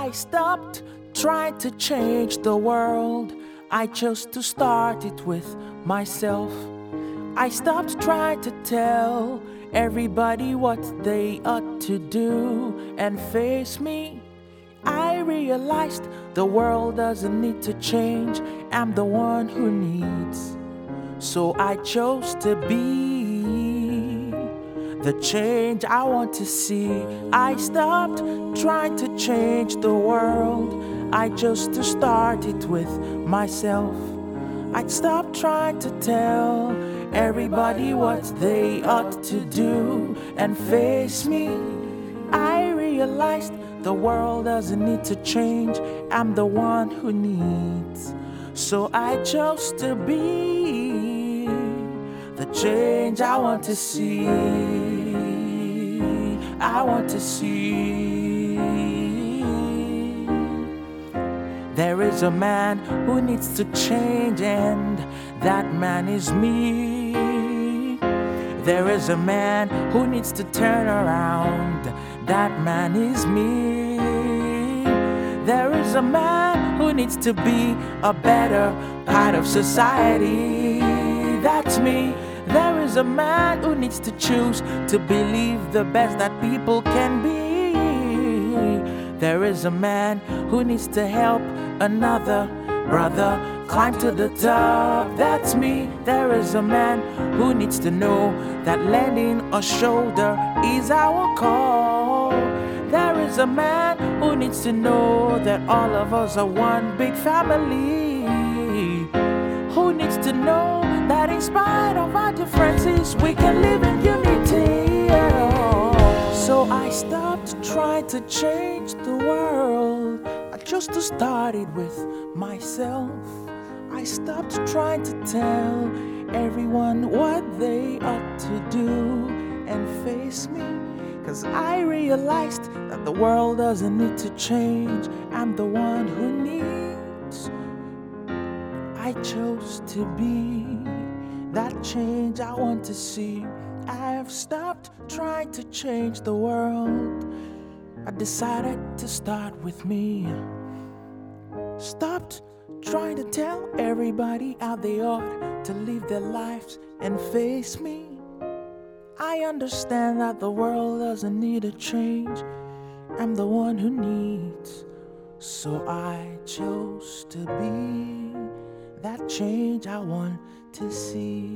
I stopped trying to change the world. I chose to start it with myself. I stopped trying to tell everybody what they ought to do and face me. I realized the world doesn't need to change. I'm the one who needs. So I chose to be the change I want to see. I stopped trying to change the world. I chose to start it with myself. I stopped trying to tell everybody what they ought to do and face me. I realized the world doesn't need to change. I'm the one who needs. So I chose to be the change I want to see. I want to see. There is a man who needs to change, and that man is me. There is a man who needs to turn around, that man is me. There is a man who needs to be a better part of society, that's me. There is a man who needs to choose to believe the best that people can be. There is a man who needs to help another brother climb to the top, that's me. There is a man who needs to know that lending a shoulder is our call. There is a man who needs to know that all of us are one big family. Who needs to know that in spite of our differences we can live in unity. So I stopped trying to change the world. I chose to start it with myself. I stopped trying to tell everyone what they ought to do and face me. 'Cause I realized that the world doesn't need to change. I'm the one who needs. I chose to be that change I want to see. I've stopped trying to change the world. I decided to start with me. Stopped trying to tell everybody how they ought to live their lives and face me. I understand that the world doesn't need a change. I'm the one who needs. So I chose to be that change I want to see.